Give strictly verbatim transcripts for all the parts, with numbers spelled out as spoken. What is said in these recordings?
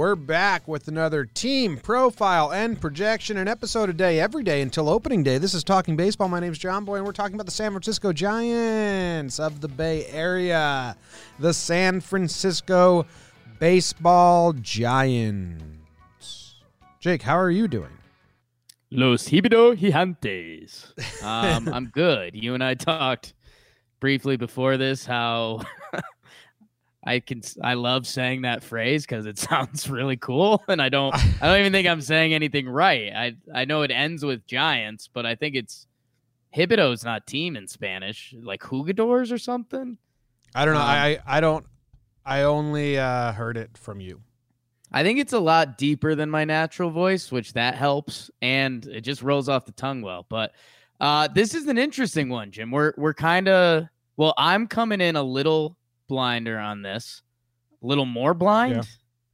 We're back with another team profile and projection, an episode a day, every day until opening day. This is Talking Baseball. My name is John Boy, and we're talking about the San Francisco Giants of the Bay Area. The San Francisco Baseball Giants. Jake, how are you doing? Los Hibido Gigantes. Um, I'm good. You and I talked briefly before this how I can I love saying that phrase because it sounds really cool, and I don't I don't even think I'm saying anything right. I I know it ends with Giants, but I think it's Hibido's not team in Spanish, like Jugadors or something. I don't know. Um, I I don't. I only uh, heard it from you. I think it's a lot deeper than my natural voice, which that helps, and it just rolls off the tongue well. But uh, this is an interesting one, Jim. We're we're kind of well. I'm coming in a little blinder on this, a little more blind, Yeah.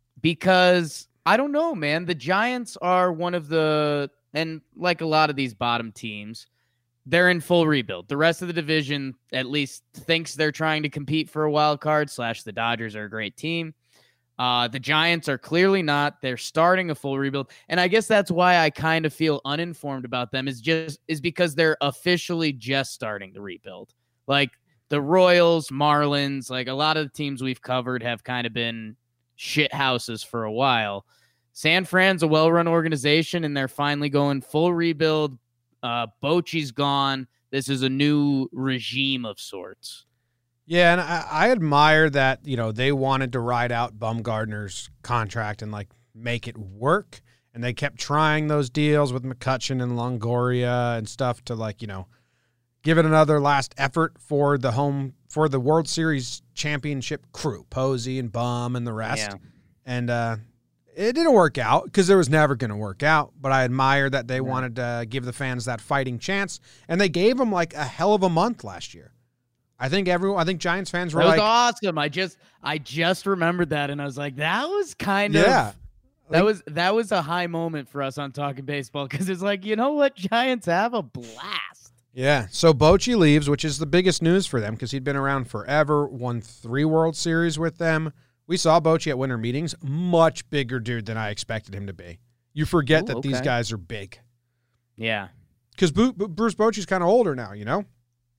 because I don't know, man. The Giants are one of the, and like a lot of these bottom teams, they're in full rebuild. The rest of the division at least thinks they're trying to compete for a wild card. Slash, the Dodgers are a great team. Uh, the Giants are clearly not. They're starting a full rebuild, and I guess that's why I kind of feel uninformed about them. Is just is because they're officially just starting the rebuild. Like the Royals, Marlins, like a lot of the teams we've covered have kind of been shit houses for a while. San Fran's a well-run organization, and they're finally going full rebuild. Uh, Bochy's gone. This is a new regime of sorts. Yeah, and I, I admire that, you know, they wanted to ride out Bumgarner's contract and, like, make it work. And they kept trying those deals with McCutchen and Longoria and stuff to, like, you know, give it another last effort for the home, for the World Series championship crew, Posey and Bum and the rest. Yeah. And uh, it didn't work out because it was never going to work out. But I admire that they Yeah. wanted to give the fans that fighting chance. And they gave them, like, a hell of a month last year. I think everyone, I think Giants fans were That was like, awesome. I just, I just remembered that, and I was like, that was kind yeah, of, that was, that was a high moment for us on Talking Baseball, because it's like, you know what, Giants have a blast. yeah. So Bochy leaves, which is the biggest news for them because he'd been around forever, won three World Series with them. We saw Bochy at winter meetings, much bigger dude than I expected him to be. You forget Ooh, that okay. these guys are big Yeah, because Bruce Bochy's kind of older now, you know?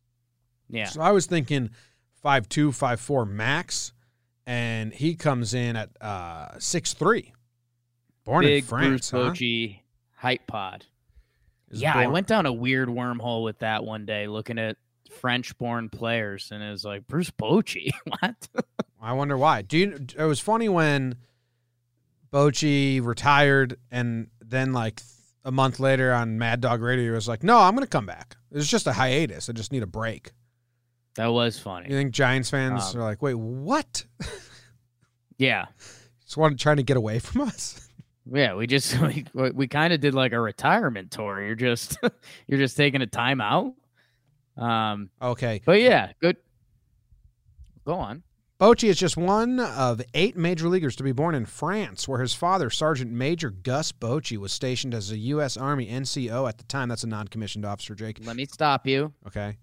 yeah. So I was thinking five two, five four max, and he comes in at uh, six three. Born Big in France, Bruce huh? Bochy hype pod. Is Yeah, I born- went down a weird wormhole with that one day, looking at French-born players, and it was like, Bruce Bochy, what? I wonder why. Do you? It was funny when Bochy retired, and then like a month later on Mad Dog Radio, he was like, "No, I'm going to come back. It's just a hiatus. I just need a break." That was funny. You think Giants fans Um, are like, "Wait, what?" Yeah. Just wanted trying to get away from us. Yeah, we just we, we kind of did like a retirement tour. You're just you're just taking a time out. Um, Okay, but yeah, good. Go on. Bochy is just one of eight major leaguers to be born in France, where his father, Sergeant Major Gus Bochy, was stationed as a U S Army N C O at the time. That's a non-commissioned officer, Jake. Let me stop you. Okay.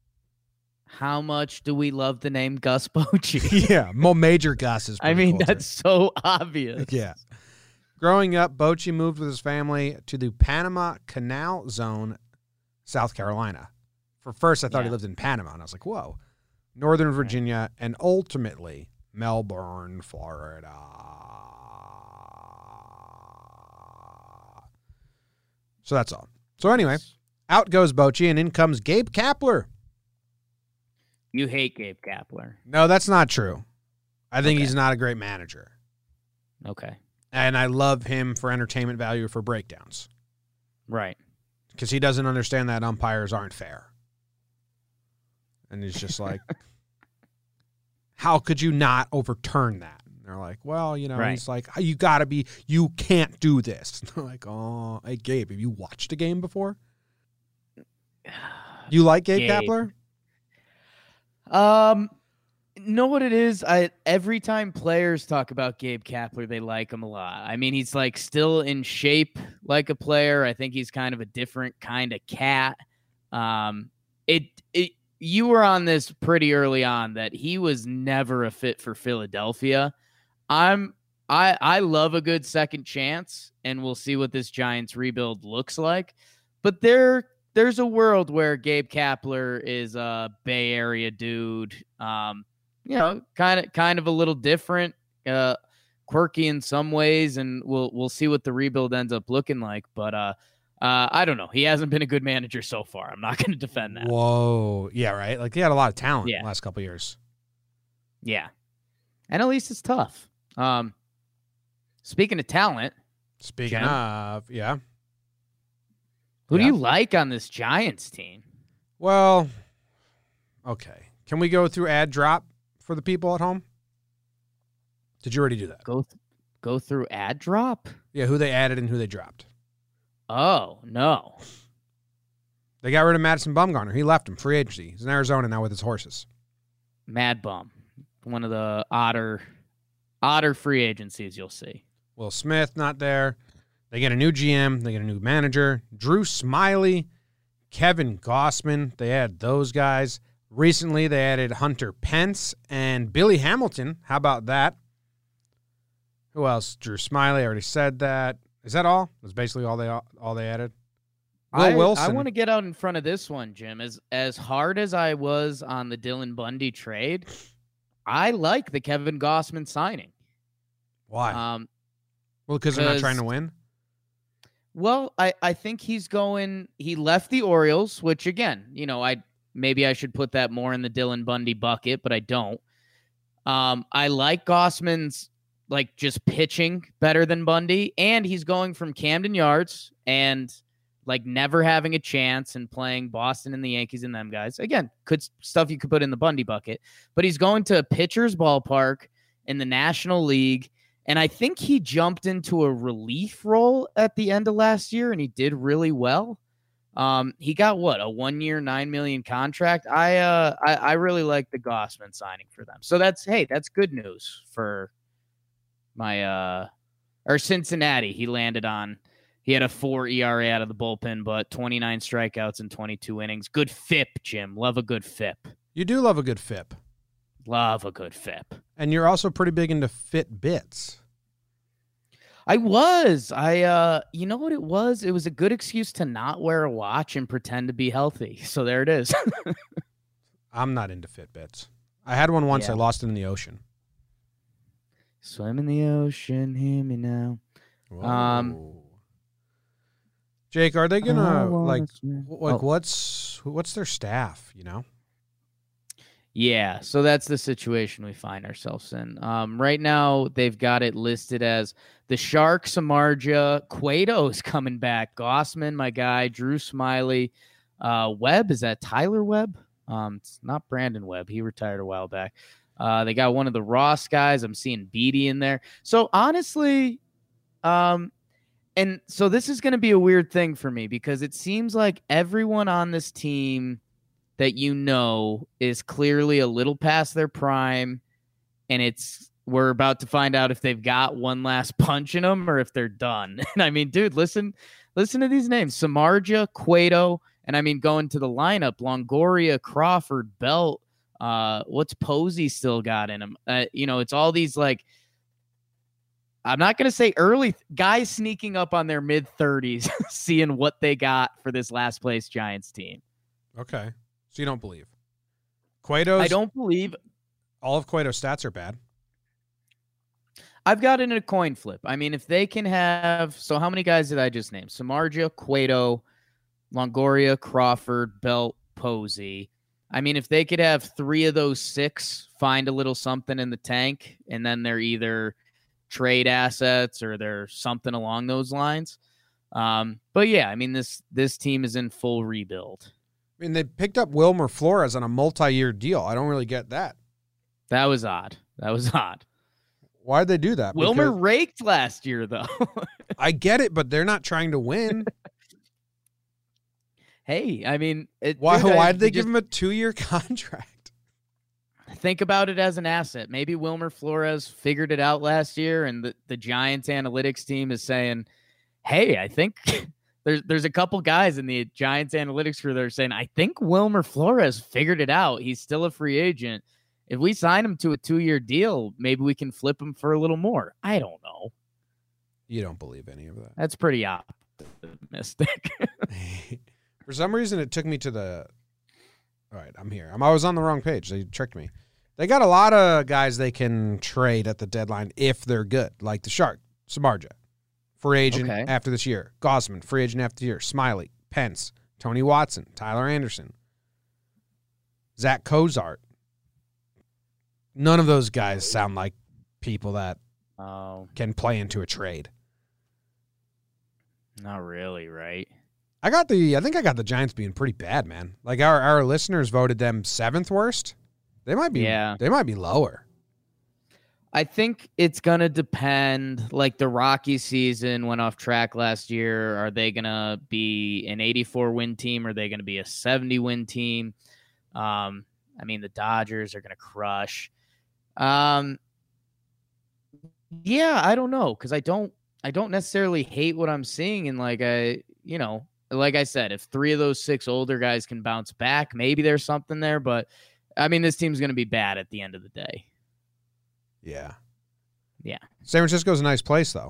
How much do we love the name Gus Bochy? Yeah, Mo Major Gus is. I pretty mean, cool, too. that's so obvious. Yeah. Growing up, Bochy moved with his family to the Panama Canal Zone, South Carolina. For first, I thought he Yeah. lived in Panama, and I was like, whoa. Northern Virginia, and ultimately Melbourne, Florida. So that's all. So anyway, out goes Bochy, and in comes Gabe Kapler. You hate Gabe Kapler. No, that's not true. I think Okay. he's not a great manager. Okay. And I love him for entertainment value for breakdowns. Right. Because he doesn't understand that umpires aren't fair. And he's just like, how could you not overturn that? And they're like, well, you know, Right. he's like, you got to be, you can't do this. And they're like, oh, hey, Gabe, have you watched a game before? You like Gabe, Gabe. Kapler? Um, know what it is? I every time players talk about Gabe Kapler, they like him a lot. I mean, he's like still in shape like a player. I think he's kind of a different kind of cat. Um, it it you were on this pretty early on that he was never a fit for Philadelphia. I'm I I love a good second chance, and we'll see what this Giants rebuild looks like. But there there's a world where Gabe Kapler is a Bay Area dude, um, you know, kind of kind of a little different, uh, quirky in some ways, and we'll we'll see what the rebuild ends up looking like. But uh, uh, I don't know. He hasn't been a good manager so far. I'm not going to defend that. Whoa, yeah, right. Like he had a lot of talent Yeah. in the last couple of years. Yeah, and at least it's tough. Um, speaking of talent, Speaking Jen? of, yeah. who Yeah. do you like on this Giants team? Well, okay. Can we go through ad drop for the people at home? Did you already do that? Go th- go through ad drop. Yeah, who they added and who they dropped. Oh no. They got rid of Madison Bumgarner. He left him, free agency. He's in Arizona now with his horses. Mad Bum, one of the odder, odder free agencies you'll see. Will Smith not there. They get a new G M. They get a new manager. Drew Smiley, Kevin Gossman. They add those guys. Recently, they added Hunter Pence and Billy Hamilton. How about that? Who else? Drew Smiley. I already said that. Is that all? That's basically all they all they added. Will I, Wilson. I want to get out in front of this one, Jim. As as hard as I was on the Dylan Bundy trade, I like the Kevin Gossman signing. Why? Um, well, because they're not 'cause- trying to win. Well, I, I think he's going. He left the Orioles, which again, you know, I maybe I should put that more in the Dylan Bundy bucket, but I don't. Um, I like Gossman's like just pitching better than Bundy, and he's going from Camden Yards and like never having a chance and playing Boston and the Yankees and them guys. Again, could stuff you could put in the Bundy bucket, but he's going to a pitcher's ballpark in the National League. And I think he jumped into a relief role at the end of last year, and he did really well. Um, he got what, a one-year, nine million contract. I, uh, I, I really like the Gossman signing for them. So that's hey, that's good news for my uh, or Cincinnati. He landed on. He had a four E R A out of the bullpen, but twenty-nine strikeouts in twenty-two innings. Good F I P, Jim. Love a good F I P. You do love a good F I P. Love a good F I P. And you're also pretty big into fit bits. I was. I uh you know what it was? It was a good excuse to not wear a watch and pretend to be healthy. So there it is. I'm not into Fitbits. I had one once. Yeah. I lost it in the ocean. Swim in the ocean, hear me now. Um, Whoa. Jake, are they I gonna wanna like swim- like Oh. what's what's their staff? You know. Yeah, so that's the situation we find ourselves in. Um, right now, they've got it listed as the Shark, Samardzija, Cueto is coming back, Gossman, my guy, Drew Smiley, uh, Webb, is that Tyler Webb? Um, it's not Brandon Webb. He retired a while back. Uh, they got one of the Ross guys. I'm seeing Beatty in there. So honestly, um, and so this is going to be a weird thing for me because it seems like everyone on this team that you know is clearly a little past their prime, and it's we're about to find out if they've got one last punch in them or if they're done. And I mean, dude, listen, listen to these names: Samardzija, Cueto, and I mean, going to the lineup: Longoria, Crawford, Belt. Uh, what's Posey still got in him? Uh, you know, it's all these like. I'm not going to say early th- guys sneaking up on their mid thirties, seeing what they got for this last place Giants team. Okay. So you don't believe Cueto's? I don't believe All of Cueto's stats are bad. I've got it in a coin flip. I mean, if they can have, so how many guys did I just name? Samardzija, Cueto, Longoria, Crawford, Belt, Posey. I mean, if they could have three of those six find a little something in the tank, and then they're either trade assets or they're something along those lines. Um, but yeah, I mean, this this team is in full rebuild. I mean, they picked up Wilmer Flores on a multi-year deal. I don't really get that. That was odd. That was odd. Why'd they do that? Wilmer Because- raked last year, though. I get it, but they're not trying to win. Hey, I mean, it, Why? dude, I- Why did they you give just him a two-year contract? think about it as an asset? Maybe Wilmer Flores figured it out last year, and the, the Giants analytics team is saying, "Hey, I think." There's there's a couple guys in the Giants analytics crew that are saying, I think Wilmer Flores figured it out. He's still a free agent. If we sign him to a two-year deal, maybe we can flip him for a little more. I don't know. You don't believe any of that. That's pretty optimistic. For some reason, it took me to the. All right, I'm here. I'm I was on the wrong page. They tricked me. They got a lot of guys they can trade at the deadline if they're good, like the Shark, Samardzija, free agent Okay. after this year. Gosman, free agent after the year. Smiley, Pence, Tony Watson, Tyler Anderson, Zach Cozart. None of those guys sound like people that Oh, can play into a trade. not really, right? I got the. I think I got the Giants being pretty bad, man. Like our our listeners voted them seventh worst. They might be. Yeah. They might be lower. I think it's going to depend. Like the Rocky season went off track last year. Are they going to be an eighty-four win team? Or are they going to be a seventy win team? Um, I mean, the Dodgers are going to crush. Um, yeah, I don't know. Cause I don't, I don't necessarily hate what I'm seeing. And like, I, you know, like I said, if three of those six older guys can bounce back, maybe there's something there, but I mean, this team's going to be bad at the end of the day. Yeah. Yeah. San Francisco's a nice place, though.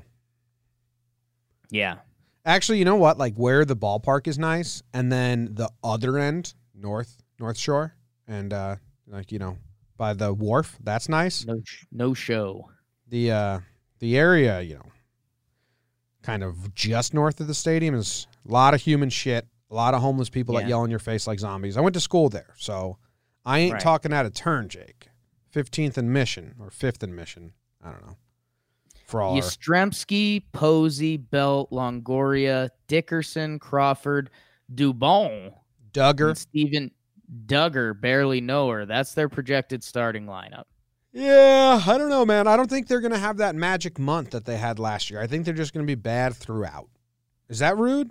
Yeah. Actually, you know what? Like where the ballpark is nice, and then the other end, North North Shore, and uh, like you know, by the wharf, that's nice. No, sh- no show. The uh, the area, you know, kind of just north of the stadium is a lot of human shit, a lot of homeless people that Yeah. yell in your face like zombies. I went to school there, so I ain't Right. talking out of turn, Jake. fifteenth and Mission, or fifth and Mission. I don't know. For all our, Yastrzemski, Posey, Belt, Longoria, Dickerson, Crawford, Dubon, Duggar. and Steven Duggar, barely know her. That's their projected starting lineup. Yeah, I don't know, man. I don't think they're going to have that magic month that they had last year. I think they're just going to be bad throughout. Is that rude?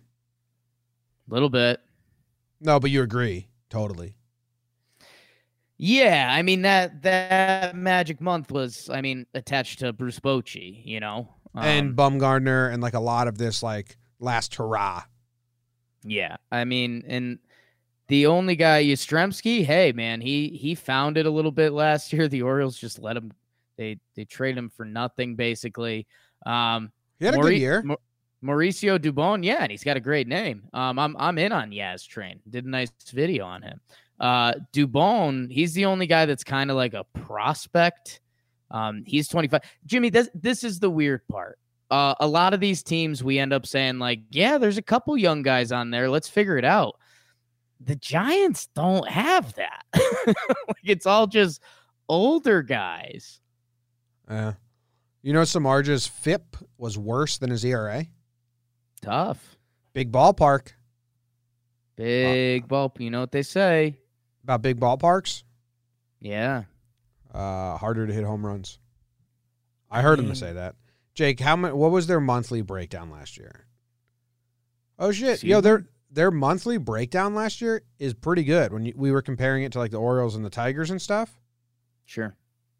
A little bit. No, but you agree. Totally. Yeah, I mean that that magic month was, I mean, attached to Bruce Bochy, you know, um, and Bumgardner and like a lot of this like last hurrah. yeah, I mean, and the only guy Yastrzemski, hey man, he he found it a little bit last year. The Orioles just let him, they they traded him for nothing basically. Um, He had a Mauri- good year. Ma- Mauricio Dubon, yeah, and he's got a great name. Um, I'm I'm in on Yaz Train. Did a nice video on him. Uh, Dubon, he's the only guy that's kind of like a prospect. Um, he's twenty-five. Jimmy, this this is the weird part. Uh, a lot of these teams, we end up saying like, yeah, there's a couple young guys on there. Let's figure it out. The Giants don't have that. Like it's all just older guys. Yeah. You know, Samardzija's F I P was worse than his E R A. Tough. Big ballpark. Big ball. You know what they say. About big ballparks, Yeah. uh, harder to hit home runs. I heard him to say that. Jake, how much? What was their monthly breakdown last year? Oh shit! Yo, Season? their their monthly breakdown last year is pretty good. When you, we were comparing it to like the Orioles and the Tigers and stuff, Sure.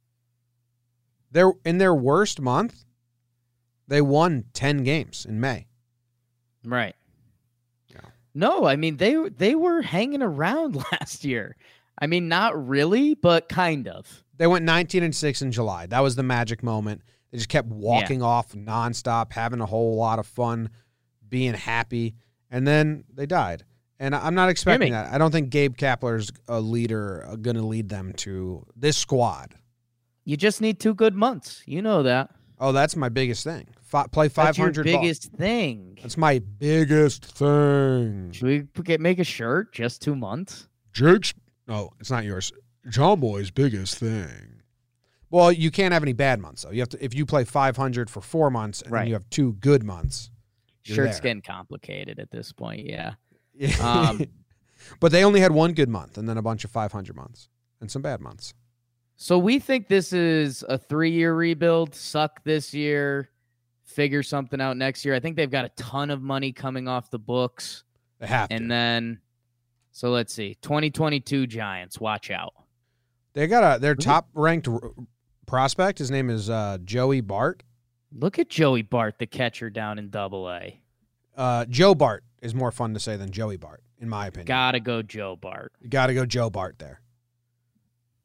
they're in their worst month, they won ten games in May. Right. Yeah. No, I mean they they were hanging around last year. I mean, not really, but kind of. They went nineteen and six in July. That was the magic moment. They just kept walking off nonstop, having a whole lot of fun, being happy, and then they died. And I'm not expecting Jimmy. that. I don't think Gabe Kapler's a leader, uh, going to lead them to this squad. You just need two good months. You know that. Oh, that's my biggest thing. F- play That's five your hundred ball. biggest thing. That's my biggest thing. Should we get, make a shirt? Just two months? Jake's. No, it's not yours. John Boy's biggest thing. Well, you can't have any bad months, though. You have to if you play five hundred for four months and then Right. you have two good months. You're Shirt's there. getting complicated at this point. Yeah. Yeah. Um, but they only had one good month and then a bunch of five hundred months and some bad months. So we think this is a three-year rebuild. Suck this year. Figure something out next year. I think they've got a ton of money coming off the books. They have to. And then, so let's see. twenty twenty-two Giants. Watch out. They got a their top ranked r- prospect. His name is uh, Joey Bart. Look at Joey Bart, the catcher down in Double A. Uh, Joe Bart is more fun to say than Joey Bart, in my opinion. Gotta go Joe Bart. You got to go Joe Bart there.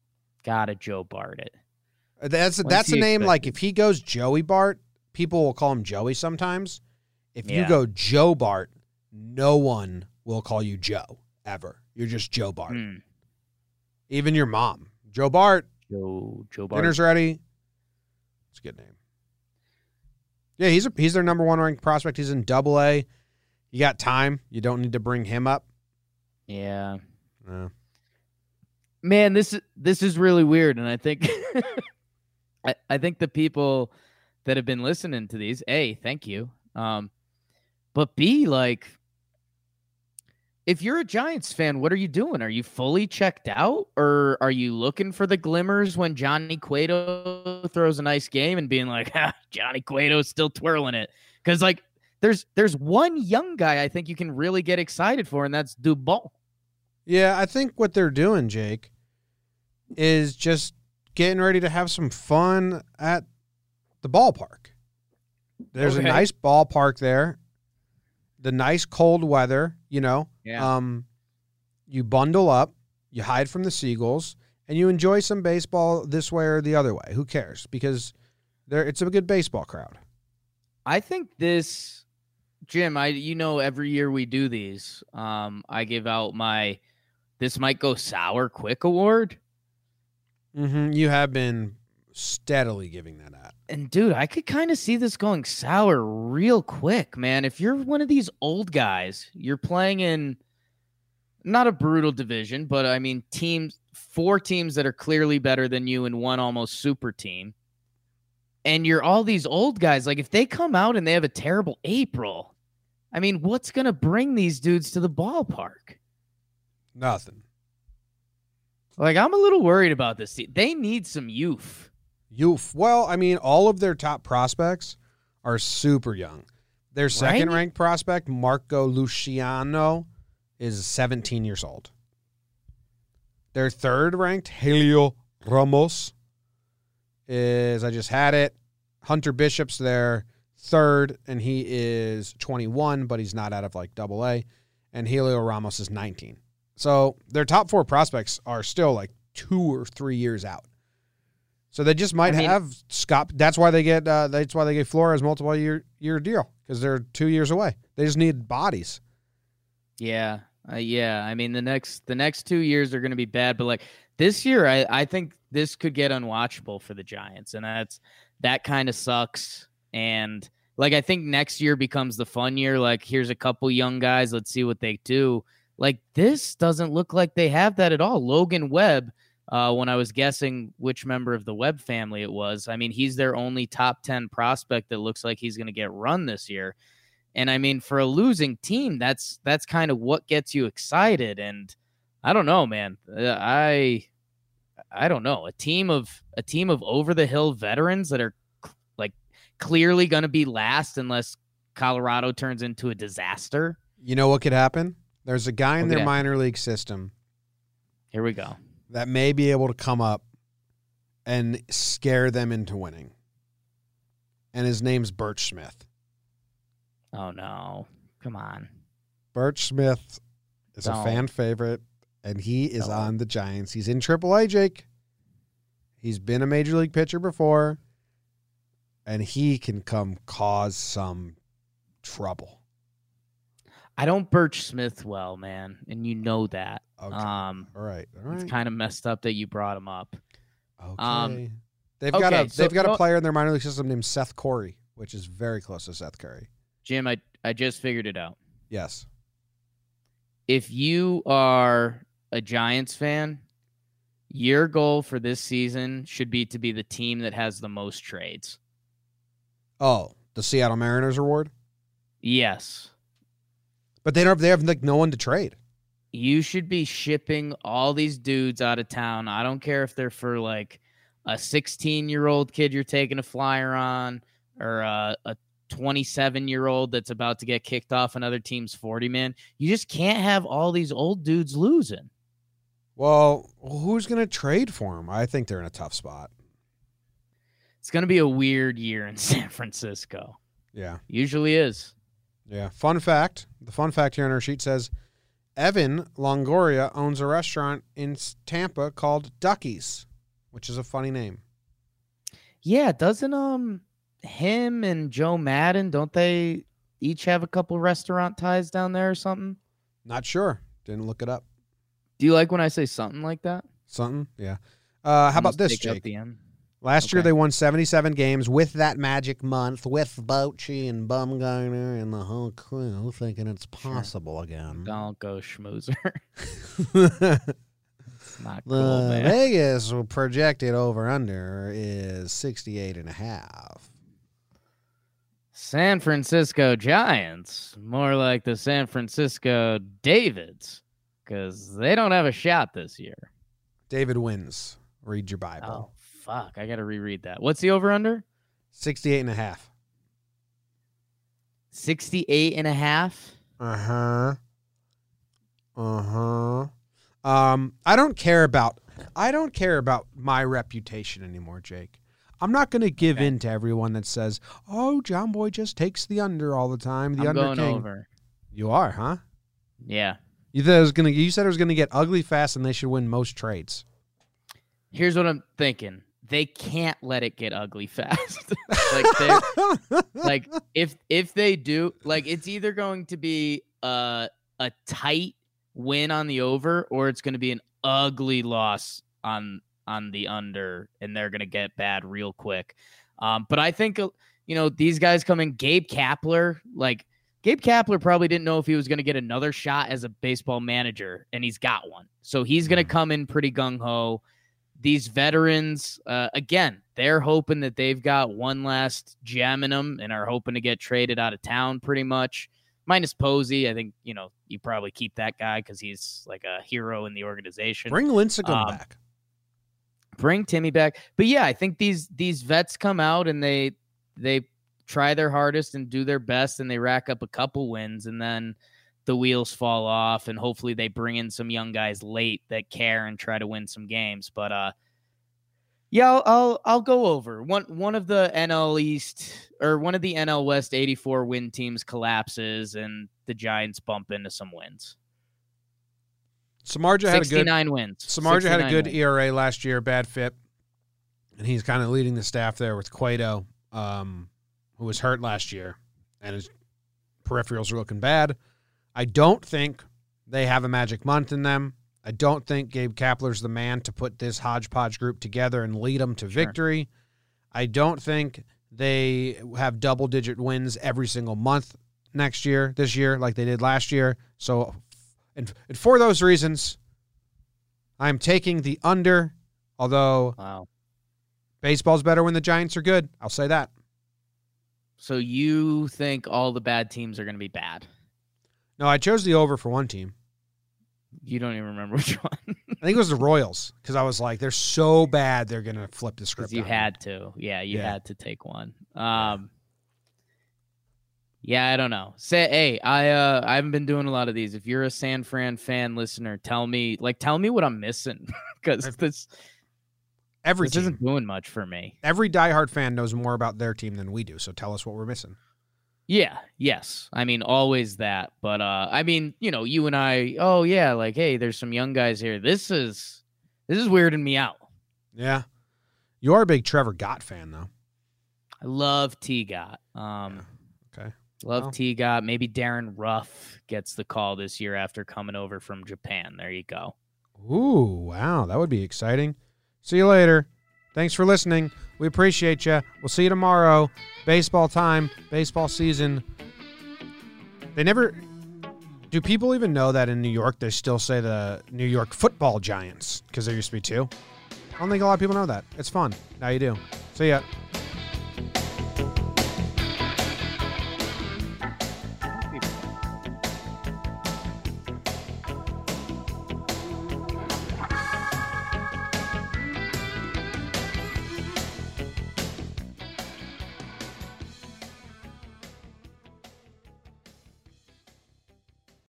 Gotta Joe Bart it. That's When's that's a he name, like, expected? if he goes Joey Bart, people will call him Joey sometimes. If you Yeah. go Joe Bart, no one will call you Joe, ever. You're just Joe Bart. Hmm. Even your mom. Joe Bart, Joe Joe Bart. dinner's ready. It's a good name. Yeah, he's a, he's their number one ranked prospect. He's in Double A. You got time. You don't need to bring him up. Yeah. No. Man, this is this is really weird, and I think I, I think the people that have been listening to these, A, thank you. Um, but B, like, if you're a Giants fan, what are you doing? Are you fully checked out, or are you looking for the glimmers when Johnny Cueto throws a nice game and being like, ah, Johnny Cueto's still twirling it? Because, like, there's there's one young guy I think you can really get excited for, and that's Dubon. Yeah, I think what they're doing, Jake, is just getting ready to have some fun at the ballpark. There's Okay. a nice ballpark there. The nice cold weather, you know. Yeah. Um, you bundle up, you hide from the seagulls, and you enjoy some baseball this way or the other way. Who cares? Because there, it's a good baseball crowd. I think this, Jim, I you know every year we do these, um, I give out my This Might Go Sour Quick award. Mm-hmm. You have been steadily giving that out. And dude, I could kind of see this going sour real quick, man. If you're one of these old guys, you're playing in not a brutal division, but I mean teams, four teams that are clearly better than you and one almost super team. And you're all these old guys. Like, if they come out and they have a terrible April, I mean, what's going to bring these dudes to the ballpark? Nothing. Like, I'm a little worried about this team. They need some youth. Youth. Well, I mean, all of their top prospects are super young. Their second Right? ranked prospect, Marco Luciano, is seventeen years old. Their third ranked, Helio Ramos, is, I just had it, Hunter Bishop's their third, and he is twenty-one, but he's not out of like double A. And Helio Ramos is nineteen. So their top four prospects are still like two or three years out. So they just might I mean- have Scott. That's why they get. Uh, that's why they get Flores multiple year year deal, because they're two years away. They just need bodies. Yeah. Uh, yeah. I mean, the next the next two years are going to be bad, but like this year, I, I think this could get unwatchable for the Giants. And that's that kind of sucks. And like, I think next year becomes the fun year. Like, here's a couple young guys. Let's see what they do. Like, this doesn't look like they have that at all. Logan Webb, uh, when I was guessing which member of the Webb family it was, I mean, he's their only top ten prospect that looks like he's going to get run this year. And I mean, for a losing team, that's that's kind of what gets you excited. And I don't know, man. Uh, I I don't know. A team of a team of over the hill veterans that are c- like clearly going to be last unless Colorado turns into a disaster. You know what could happen? There's a guy in What their could minor league system Here we go. that may be able to come up and scare them into winning. And his name's Birch Smith. Oh no. Come on. Birch Smith is a Don't. fan favorite, and he is Don't. on the Giants. He's in triple A, Jake. He's been a major league pitcher before, and he can come cause some trouble. I don't Birch Smith well, man, and you know that. Okay. Um all right. All right. It's kind of messed up that you brought him up. Okay. um, they've got okay, a so- they've got a no- player in their minor league system named Seth Corey, which is very close to Seth Curry. Jim, I, I just figured it out. Yes. If you are a Giants fan, your goal for this season should be to be the team that has the most trades. Oh, the Seattle Mariners award? Yes. But they don't they have like no one to trade. You should be shipping all these dudes out of town. I don't care if they're for like a sixteen-year-old kid you're taking a flyer on or a, a twenty-seven-year-old that's about to get kicked off another team's forty-man. You just can't have all these old dudes losing. Well, who's going to trade for him? I think they're in a tough spot. It's going to be a weird year in San Francisco. Yeah. Usually is. Yeah. Fun fact. The fun fact here on our sheet says Evan Longoria owns a restaurant in Tampa called Ducky's. which is a funny name. Yeah, doesn't um him and Joe Madden, don't they each have a couple restaurant ties down there or something? Not sure. Didn't look it up. Do you like when I say something like that? Something? Yeah. Uh, how about this, Jake? Last okay. year they won seventy-seven games with that magic month, with Bochy and Bumgarner and the whole crew, thinking it's possible sure. again. Don't go schmoozer. Not the cool, man. Vegas projected over-under is sixty-eight and a half. San Francisco Giants, more like the San Francisco Davids, because they don't have a shot this year. David wins. Read your Bible. Oh, fuck. I got to reread that. What's the over-under? sixty-eight and a half. sixty-eight and a half? Uh-huh. Uh-huh. Um, I don't care about I don't care about my reputation anymore, Jake. I'm not going to give okay. in to everyone that says, "Oh, John Boy just takes the under all the time." The I'm under going king. Over. You are, huh? Yeah. You thought it was gonna. You said it was gonna get ugly fast, and they should win most trades. Here's what I'm thinking: they can't let it get ugly fast. like, like if if they do, like it's either going to be a a tight win on the over, or it's going to be an ugly loss on on the under, and they're going to get bad real quick. Um, but I think you know these guys come in. Gabe Kapler, like. Gabe Kapler probably didn't know if he was going to get another shot as a baseball manager, and he's got one. So he's going to come in pretty gung-ho. These veterans, uh, again, they're hoping that they've got one last gem in them and are hoping to get traded out of town pretty much. Minus Posey. I think, you know, you probably keep that guy because he's like a hero in the organization. Bring Lincecum um, back. Bring Timmy back. But, yeah, I think these these vets come out and they they – try their hardest and do their best, and they rack up a couple wins, and then the wheels fall off, and hopefully they bring in some young guys late that care and try to win some games. But uh, yeah, I'll I'll, I'll go over. One one of the N L East or one of the N L West eighty-four win teams collapses, and the Giants bump into some wins. Samardzija had a good sixty-nine wins. Samardzija had a good wins. E R A last year, bad F I P, and he's kind of leading the staff there with Cueto. Um, who was hurt last year, and his peripherals are looking bad. I don't think they have a magic month in them. I don't think Gabe Kapler's the man to put this hodgepodge group together and lead them to sure. victory. I don't think they have double-digit wins every single month next year, this year, like they did last year. So, and, and for those reasons, I'm taking the under, although wow. baseball's better when the Giants are good. I'll say that. So you think all the bad teams are going to be bad? No, I chose the over for one team. You don't even remember which one. I think it was the Royals, because I was like, they're so bad they're going to flip the script. You had me. to. Yeah, you yeah. had to take one. Um, yeah, I don't know. Say, hey, I uh, I haven't been doing a lot of these. If you're a San Fran fan listener, tell me, like, tell me what I'm missing, because this... Every this team. isn't doing much for me. Every diehard fan knows more about their team than we do, so tell us what we're missing. Yeah, yes. I mean, always that. But, uh, I mean, you know, you and I, oh, yeah, like, hey, there's some young guys here. This is this is weirding me out. Yeah. You're a big Trevor Gott fan, though. I love T-Gott. Um, yeah. Okay. Love well. T-Gott. Maybe Darren Ruff gets the call this year after coming over from Japan. There you go. Ooh, wow. That would be exciting. See you later. Thanks for listening. We appreciate you. We'll see you tomorrow. Baseball time, baseball season. They never... Do people even know that in New York they still say the New York Football Giants? Because there used to be two. I don't think a lot of people know that. It's fun. Now you do. See ya.